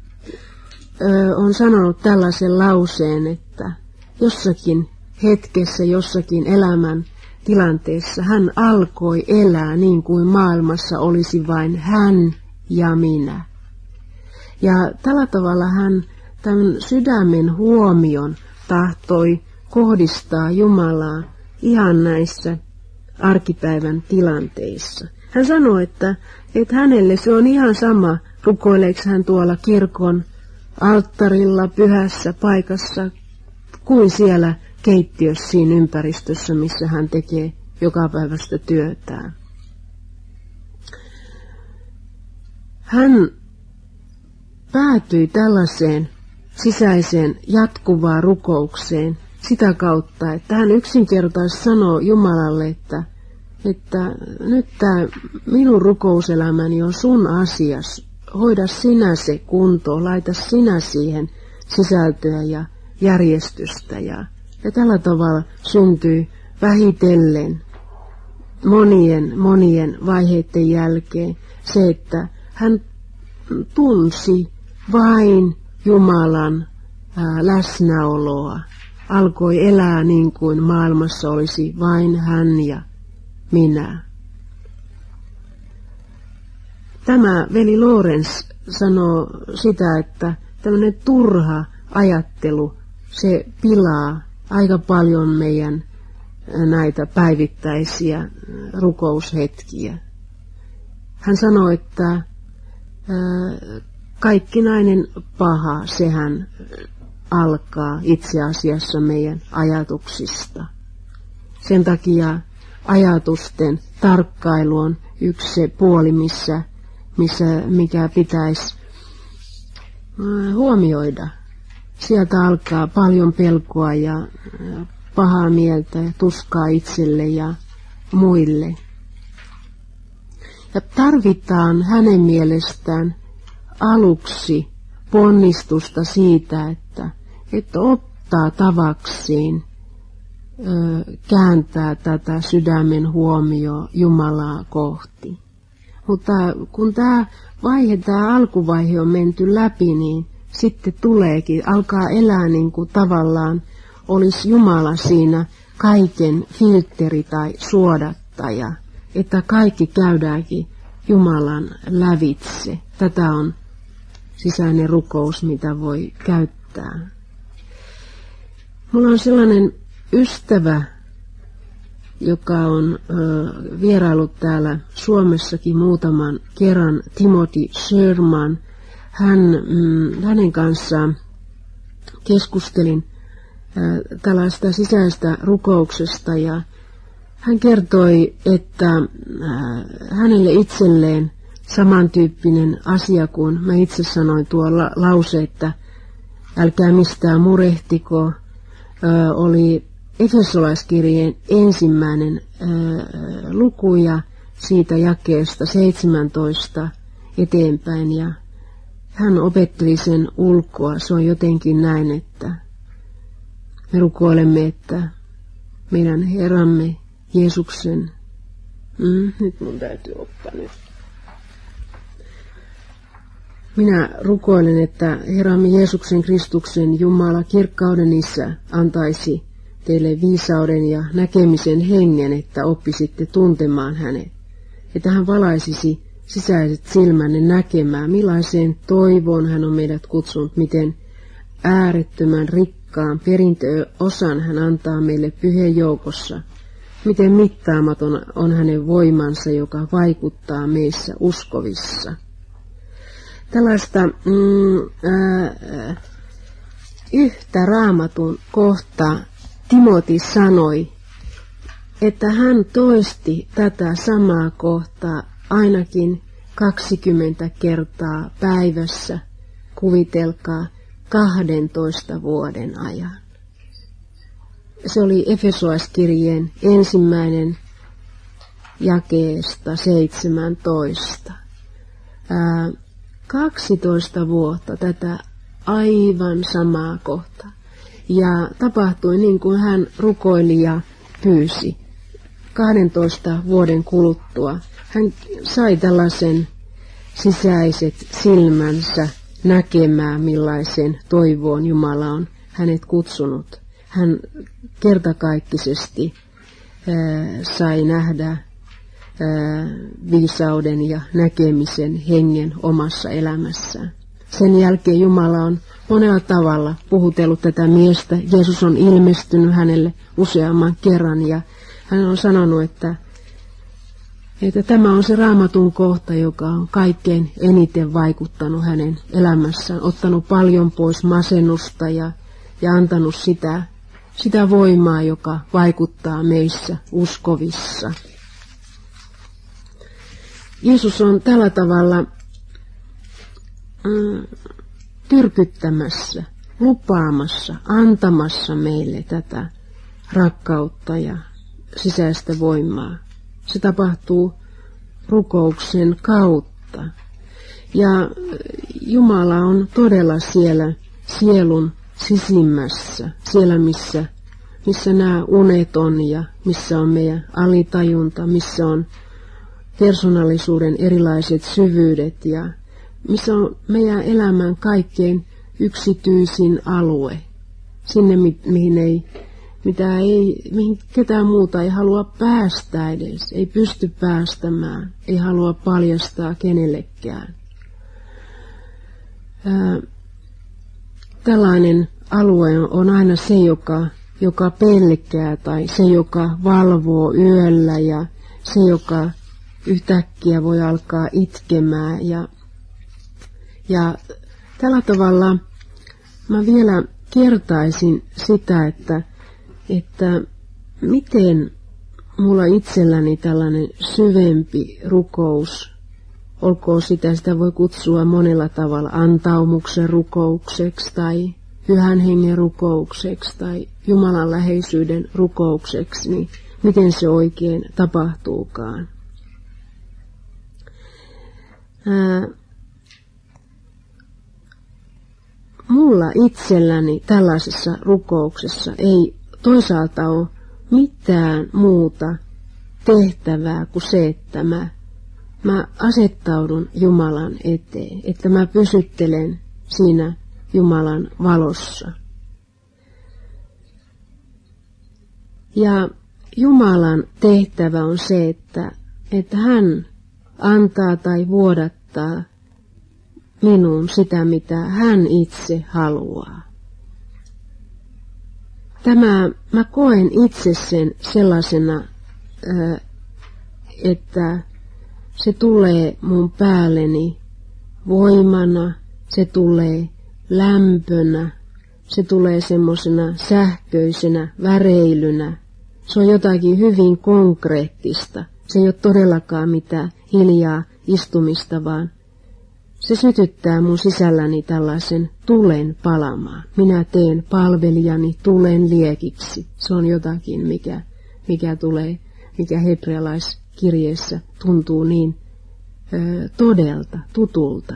S1: on sanonut tällaisen lauseen, että jossakin hetkessä, jossakin elämän tilanteessa hän alkoi elää niin kuin maailmassa olisi vain hän ja minä. Ja tällä tavalla hän tämän sydämen huomion tahtoi kohdistaa Jumalaa ihan näissä arkipäivän tilanteissa. Hän sanoi, että hänelle se on ihan sama, rukoileeko hän tuolla kirkon alttarilla pyhässä paikassa kuin siellä keittiössä siinä ympäristössä, missä hän tekee jokapäiväistä työtään. Hän päätyi tällaiseen sisäiseen jatkuvaan rukoukseen sitä kautta, että hän yksinkertaisesti sanoo Jumalalle, että nyt tämä minun rukouselämäni on sun asias, hoida sinä se kuntoon, laita sinä siihen sisältöä ja järjestystä. Ja tällä tavalla syntyi vähitellen monien vaiheiden jälkeen se, että hän tunsi vain Jumalan läsnäoloa, alkoi elää niin kuin maailmassa olisi vain hän ja minä. Tämä veli Lorenz sanoo sitä, että tämmöinen turha ajattelu, se pilaa aika paljon meidän näitä päivittäisiä rukoushetkiä. Hän sanoo, että kaikkinainen paha, sehän alkaa itse asiassa meidän ajatuksista. Sen takia ajatusten tarkkailu on yksi se puoli, mikä pitäisi huomioida. Sieltä alkaa paljon pelkoa ja pahaa mieltä ja tuskaa itselle ja muille. Ja tarvitaan hänen mielestään aluksi ponnistusta siitä, että ottaa tavaksiin kääntää tätä sydämen huomioon Jumalaa kohti. Mutta kun tämä alkuvaihe on menty läpi, niin sitten alkaa elää niin kuin tavallaan olisi Jumala siinä kaiken filtteri tai suodattaja, että kaikki käydäänkin Jumalan lävitse. Tätä on sisäinen rukous, mitä voi käyttää. Mulla on sellainen ystävä, joka on vierailut täällä Suomessakin muutaman kerran, Timothy Sherman. Hänen kanssaan keskustelin tällaista sisäistä rukouksesta ja hän kertoi, että hänelle itselleen samantyyppinen asia kuin mä itse sanoin tuo lause, että älkää mistään murehtiko, oli Efesolaiskirjeen 1. luku ja siitä jakeesta 17 eteenpäin ja hän opetteli sen ulkoa. Se on jotenkin näin, että me rukoilemme, että meidän Herramme Jeesuksen, nyt mun täytyy ottaa nyt. Minä rukoilen, että Herramme Jeesuksen Kristuksen Jumala kirkkauden Isä antaisi teille viisauden ja näkemisen hengen, että oppisitte tuntemaan hänet, että hän valaisisi sisäiset silmänne näkemään, millaiseen toivoon hän on meidät kutsunut, miten äärettömän rikkaan perintöosan hän antaa meille pyhien joukossa, miten mittaamaton on hänen voimansa, joka vaikuttaa meissä uskovissa. Tällaista yhtä Raamatun kohtaa Timothy sanoi, että hän toisti tätä samaa kohtaa ainakin 20 kertaa päivässä, kuvitelkaa, 12 vuoden ajan. Se oli Efesolaiskirjeen 1. jakeesta 17. 12 vuotta tätä aivan samaa kohtaa. Ja tapahtui niin kuin hän rukoili ja pyysi. 12 vuoden kuluttua hän sai tällaisen sisäiset silmänsä näkemään, millaisen toivoon Jumala on hänet kutsunut. Hän kertakaikkisesti sai nähdä viisauden ja näkemisen hengen omassa elämässään. Sen jälkeen Jumala on monella tavalla puhutellut tätä miestä. Jeesus on ilmestynyt hänelle useamman kerran ja hän on sanonut, että tämä on se Raamatun kohta, joka on kaikkein eniten vaikuttanut hänen elämässään, ottanut paljon pois masennusta ja antanut sitä voimaa, joka vaikuttaa meissä uskovissa. Jeesus on tällä tavalla tyrkyttämässä, lupaamassa, antamassa meille tätä rakkautta ja sisäistä voimaa. Se tapahtuu rukouksen kautta. Ja Jumala on todella siellä sielun sisimmässä, siellä missä nämä unet on ja missä on meidän alitajunta, missä on persoonallisuuden erilaiset syvyydet ja missä on meidän elämän kaikkein yksityisin alue. Sinne, mihin ketään muuta ei halua päästä edes, ei pysty päästämään, ei halua paljastaa kenellekään. Tällainen alue on aina se, joka pelkää tai se, joka valvoo yöllä ja se, joka yhtäkkiä voi alkaa itkemään. Ja tällä tavalla mä vielä kertaisin sitä, että miten mulla itselläni tällainen syvempi rukous, olkoon sitä voi kutsua monella tavalla antaumuksen rukoukseksi tai pyhän hengen rukoukseksi tai Jumalan läheisyyden rukoukseksi, niin miten se oikein tapahtuukaan. Mulla itselläni tällaisessa rukouksessa ei toisaalta ole mitään muuta tehtävää kuin se, että mä asettaudun Jumalan eteen, että mä pysyttelen siinä Jumalan valossa. Ja Jumalan tehtävä on se, että hän antaa tai vuodattaa minuun sitä, mitä hän itse haluaa. Mä koen itse sen sellaisena että se tulee mun päälleni voimana, se tulee lämpönä, se tulee semmosena sähköisenä väreilynä. Se on jotakin hyvin konkreettista. Se ei ole todellakaan mitään hiljaa istumista, vaan se sytyttää mun sisälläni tällaisen tulen palamaan. Minä teen palvelijani tulen liekiksi. Se on jotakin, mikä hebrealaiskirjeessä tuntuu niin todelta, tutulta.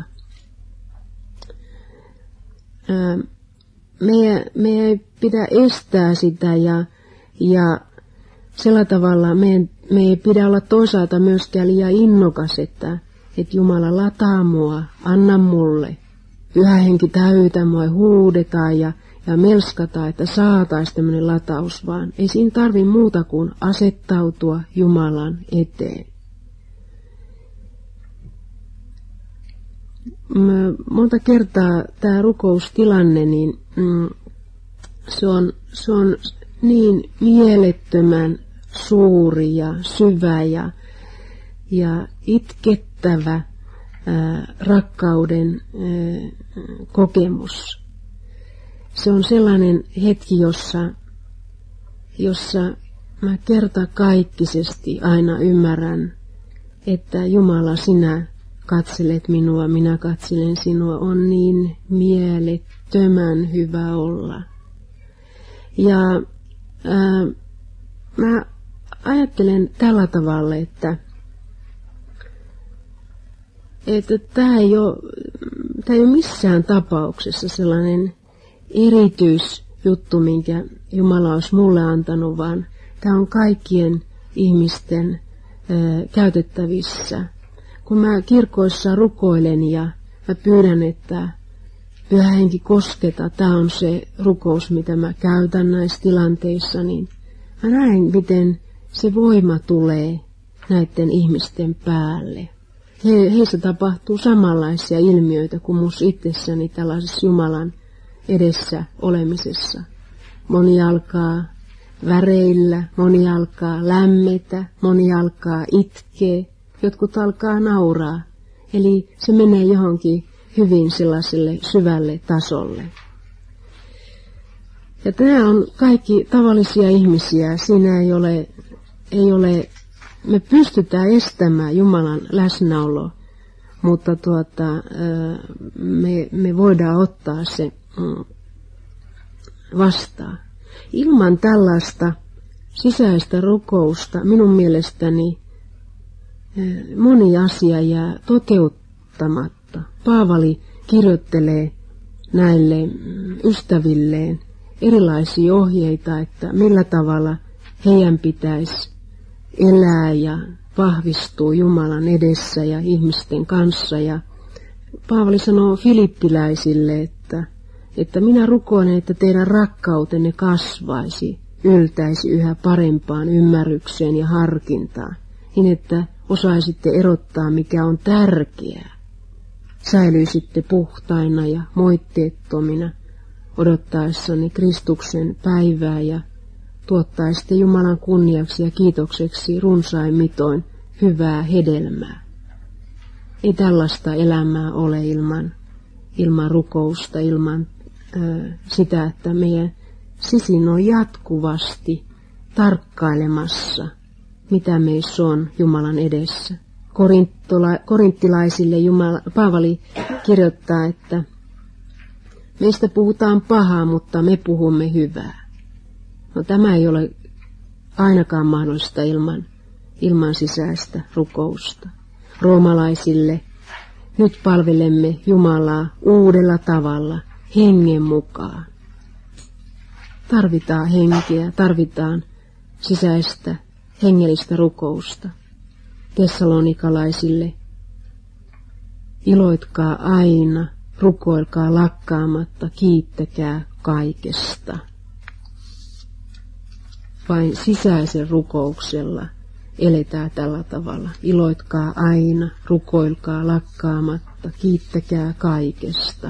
S1: Me ei pidä estää sitä ja sillä tavalla me ei pidä olla toisaalta myöskään liian innokas, että Jumala lataa mua, anna mulle. Pyhä Henki täytä mua ja huudetaan ja melskataan, että saataisiin tämmöinen lataus, vaan ei siinä tarvi muuta kuin asettautua Jumalan eteen. Monta kertaa tämä rukoustilanne, niin se on niin mielettömän suuri ja syvä ja itkettävä rakkauden kokemus. Se on sellainen hetki, jossa mä kertakaikkisesti aina ymmärrän, että Jumala, sinä katselet minua, minä katselen sinua, on niin mielettömän hyvä olla. Ja mä ajattelen tällä tavalla, että tämä ei ole missään tapauksessa sellainen erityisjuttu, minkä Jumala olisi mulle antanut, vaan tämä on kaikkien ihmisten käytettävissä. Kun mä kirkoissa rukoilen ja mä pyydän, että Pyhä Henki kosketa, tämä on se rukous, mitä mä käytän näissä tilanteissa, niin mä näen, miten se voima tulee näiden ihmisten päälle. Heissä tapahtuu samanlaisia ilmiöitä kuin musta itsessäni tällaisessa Jumalan edessä olemisessa. Moni alkaa väreillä, moni alkaa lämmetä, moni alkaa itkeä, jotkut alkaa nauraa. Eli se menee johonkin hyvin sellaiselle syvälle tasolle. Ja tämä on kaikki tavallisia ihmisiä. Siinä ei ole, me pystytään estämään Jumalan läsnäolo, mutta me voidaan ottaa se vastaan. Ilman tällaista sisäistä rukousta minun mielestäni moni asia jää toteuttamatta. Paavali kirjoittelee näille ystävilleen erilaisia ohjeita, että millä tavalla heidän pitäisi elää ja vahvistua Jumalan edessä ja ihmisten kanssa. Ja Paavali sanoo filippiläisille, että minä rukoilen, että teidän rakkautenne kasvaisi, yltäisi yhä parempaan ymmärrykseen ja harkintaan, niin että osaisitte erottaa, mikä on tärkeää. Säilyisitte puhtaina ja moitteettomina odottaessanne Kristuksen päivää ja tuottaisitte Jumalan kunniaksi ja kiitokseksi runsain mitoin hyvää hedelmää. Ei tällaista elämää ole ilman rukousta, ilman sitä, että meidän sisin on jatkuvasti tarkkailemassa, mitä meissä on Jumalan edessä. Korinttilaisille Paavali kirjoittaa, että meistä puhutaan pahaa, mutta me puhumme hyvää. No, tämä ei ole ainakaan mahdollista ilman sisäistä rukousta. Roomalaisille nyt palvelemme Jumalaa uudella tavalla, hengen mukaan. Tarvitaan henkeä, tarvitaan sisäistä hengellistä rukousta. Tessalonikalaisille: iloitkaa aina, rukoilkaa lakkaamatta, kiittäkää kaikesta. Vain sisäisen rukouksella eletään tällä tavalla. Iloitkaa aina, rukoilkaa lakkaamatta, kiittäkää kaikesta.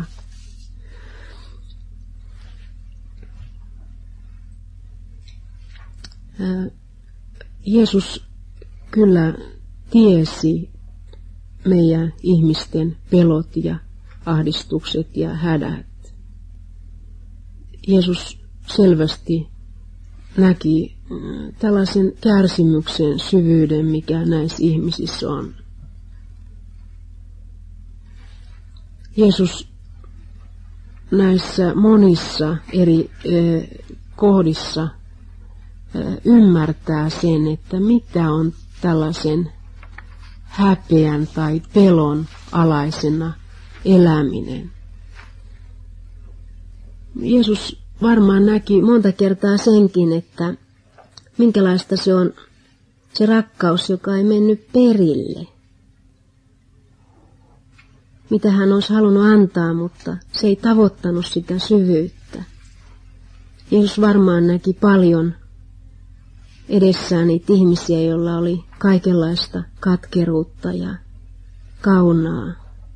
S2: Jeesus kyllä tiesi meidän ihmisten pelot ja ahdistukset ja hädät. Jeesus selvästi näki tällaisen kärsimyksen syvyyden, mikä näissä ihmisissä on. Jeesus näissä monissa eri kohdissa ymmärtää sen, että mitä on tällaisen häpeän tai pelon alaisena eläminen. Jeesus varmaan näki monta kertaa senkin, että minkälaista se on se rakkaus, joka ei mennyt perille. Mitä hän olisi halunnut antaa, mutta se ei tavoittanut sitä syvyyttä. Jeesus varmaan näki paljon edessään niitä ihmisiä, joilla oli kaikenlaista katkeruutta ja kaunaa.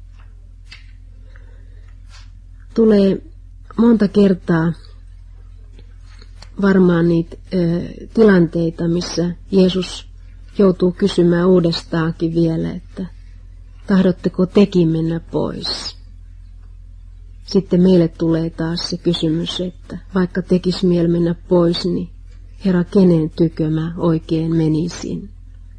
S2: Tulee monta kertaa varmaan niitä tilanteita, missä Jeesus joutuu kysymään uudestaankin vielä, että tahdotteko tekin mennä pois? Sitten meille tulee taas se kysymys, että vaikka tekis mieli mennä pois, niin Herra, kenen tykö mä oikein menisin?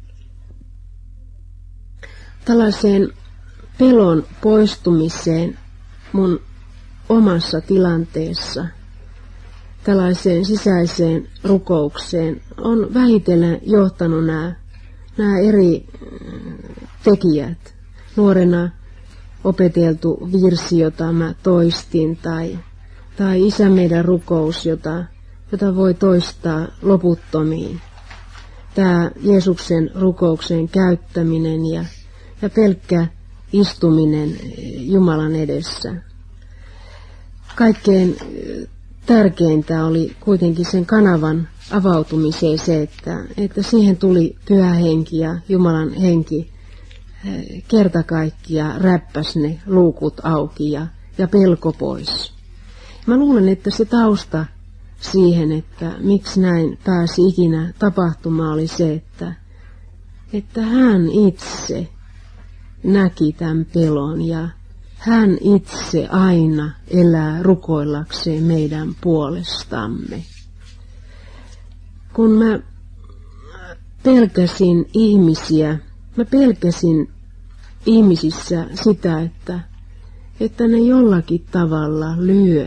S2: Tällaiseen pelon poistumiseen mun omassa tilanteessa, tällaiseen sisäiseen rukoukseen, on vähitellen johtanut nämä eri tekijät. Nuorena opeteltu virsi, jota mä toistin, tai Isä meidän rukous, jota voi toistaa loputtomiin. Tämä Jeesuksen rukouksen käyttäminen ja pelkkä istuminen Jumalan edessä. Kaikkein tärkeintä oli kuitenkin sen kanavan avautumiseen se, että siihen tuli Pyhä Henki ja Jumalan henki kerta kaikkiaan räppäs ne luukut auki ja pelko pois. Mä luulen, että se tausta siihen, että miksi näin pääsi ikinä tapahtumaan, oli se, että hän itse näki tämän pelon ja hän itse aina elää rukoillakseen meidän puolestamme. Kun mä pelkäsin ihmisiä, mä pelkäsin ihmisissä sitä, että ne jollakin tavalla lyö.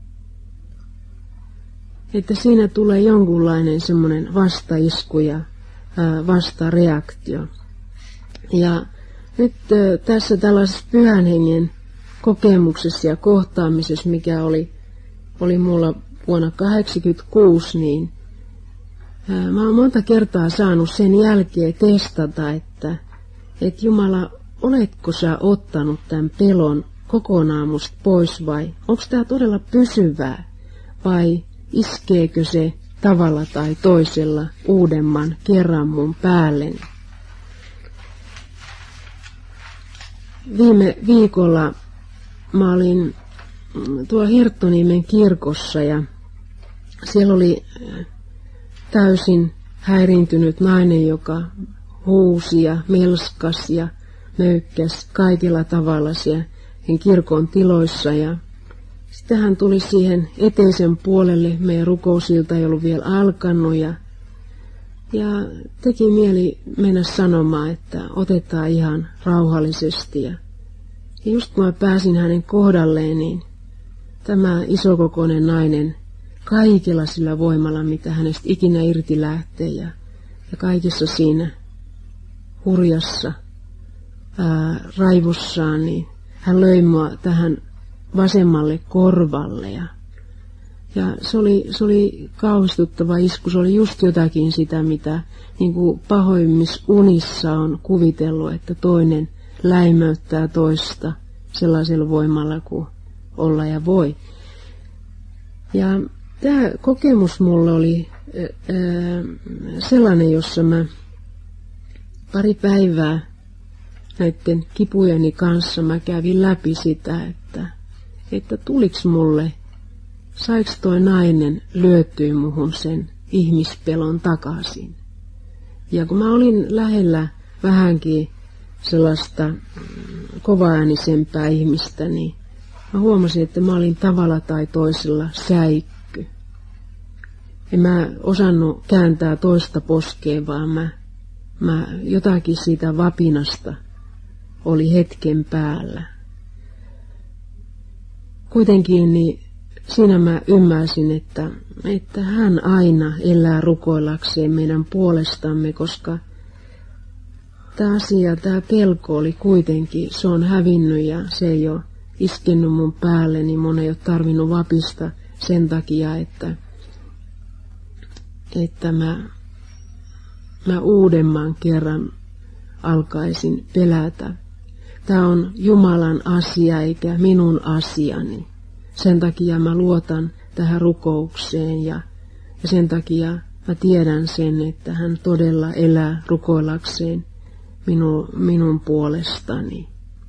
S2: Että siinä tulee jonkunlainen semmoinen vastaisku ja vastareaktio. Ja nyt tässä tällaisessa Pyhän Hengen kokemuksessa ja kohtaamisessa, mikä oli mulla vuonna 1986, niin mä oon monta kertaa saanut sen jälkeen testata, että Jumala, oletko sä ottanut tämän pelon kokonaan musta pois vai onko tämä todella pysyvää vai iskeekö se tavalla tai toisella uudemman kerran mun päälleni. Viime viikolla mä olin tuolla Hirttoniemen kirkossa ja siellä oli täysin häiriintynyt nainen, joka huusi ja melskas ja möykkäsi kaikilla tavalla siellä kirkon tiloissa. Ja sitten hän tuli siihen eteisen puolelle, meidän rukousilta ei ollut vielä alkanut ja teki mieli mennä sanomaan, että otetaan ihan rauhallisesti. Ja just kun mä pääsin hänen kohdalleen, niin tämä isokokoinen nainen kaikilla sillä voimalla, mitä hänestä ikinä irti lähtee ja kaikessa siinä hurjassa raivossaan, niin hän löi mua tähän vasemmalle korvalle ja se oli kauhistuttava isku. Se oli just jotakin sitä, mitä niin kuin pahoimmissa unissa on kuvitellut, että toinen läimöyttää toista sellaisella voimalla kuin olla ja voi. Ja tämä kokemus mulla oli sellainen, jossa mä pari päivää näiden kipujeni kanssa mä kävin läpi sitä, että tuliks mulle, saiks toi nainen lyötyä muhun sen ihmispelon takaisin. Ja kun mä olin lähellä vähänkin sellaista kovaäänisempää ihmistä, niin mä huomasin, että mä olin tavalla tai toisella säikky. En mä osannut kääntää toista poskeen, vaan mä jotakin siitä vapinasta oli hetken päällä. Kuitenkin niin siinä mä ymmärsin, että hän aina elää rukoillakseen meidän puolestamme, koska tämä asia, tämä pelko oli kuitenkin, se on hävinnyt ja se ei ole iskennyt mun päälle, niin mun ei ole tarvinnut vapista sen takia, että mä uudemman kerran alkaisin pelätä. Tämä on Jumalan asia eikä minun asiani. Sen takia mä luotan tähän rukoukseen ja sen takia mä tiedän sen, että hän todella elää rukoillakseen minun puolestani.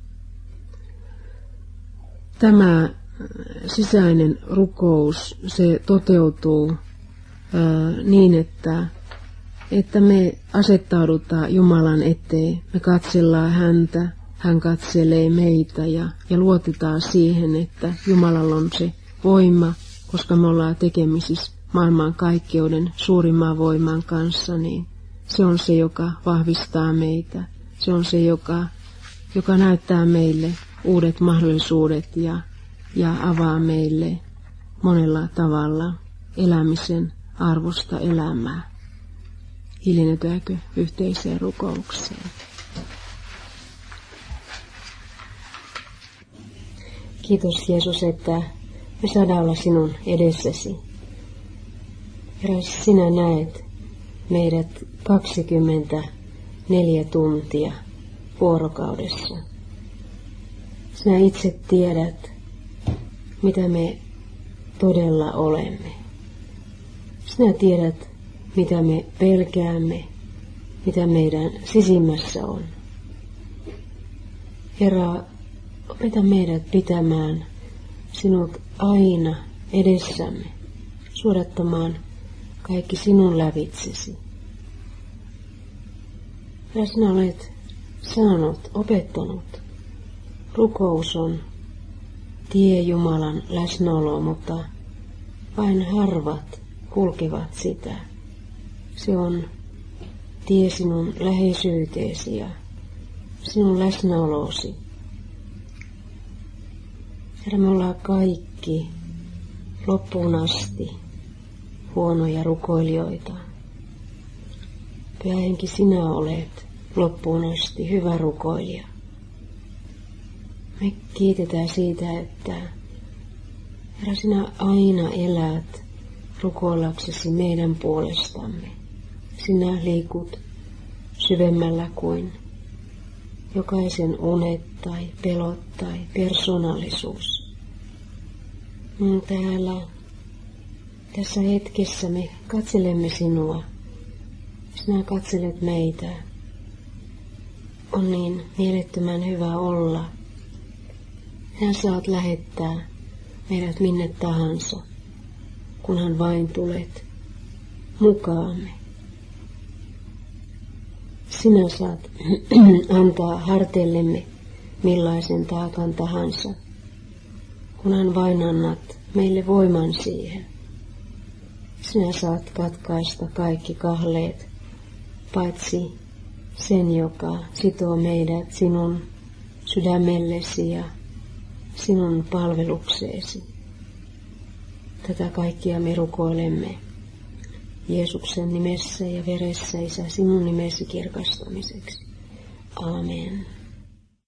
S2: Tämä sisäinen rukous, se toteutuu niin, että me asettaudutaan Jumalan eteen, me katsellaan häntä, hän katselee meitä ja luotetaan siihen, että Jumalalla on se voima, koska me ollaan tekemisissä maailmankaikkeuden suurimman voiman kanssa, niin se on se, joka vahvistaa meitä. Se on se, joka näyttää meille uudet mahdollisuudet ja avaa meille monella tavalla elämisen arvosta elämää. Hiljennytäänkö yhteiseen rukoukseen?
S1: Kiitos Jeesus, että me saadaan olla sinun edessäsi. Herra, sinä näet meidät 24 tuntia vuorokaudessa. Sinä itse tiedät, mitä me todella olemme. Sinä tiedät, mitä me pelkäämme, mitä meidän sisimmässä on. Herra, opeta meidät pitämään sinut aina edessämme, suodattamaan kaikki sinun lävitsesi. Ja sinä olet sanonut, opettanut, rukous on tie Jumalan läsnäoloon, mutta vain harvat kulkevat sitä. Se on tie sinun läheisyyteesi ja sinun läsnäolosi. Herra, me ollaan kaikki loppuun asti huonoja rukoilijoita. Pyhä Henki, sinä olet loppuun asti hyvä rukoilija. Me kiitetään siitä, että Herra, sinä aina elät rukoillaksesi meidän puolestamme. Sinä liikut syvemmällä kuin jokaisen unet tai pelot tai persoonallisuus. Tässä hetkessä me katselemme sinua. Sinä katselet meitä. On niin mielettömän hyvä olla. Sinä saat lähettää meidät minne tahansa, kunhan vain tulet mukaamme. Sinä saat antaa harteillemme millaisen taakan tahansa, kunhan vain annat meille voiman siihen. Sinä saat katkaista kaikki kahleet, paitsi sen, joka sitoo meidät sinun sydämellesi ja sinun palvelukseesi. Tätä kaikkia me rukoilemme Jeesuksen nimessä ja veressä, Isä, sinun nimesi kirkastamiseksi. Amen.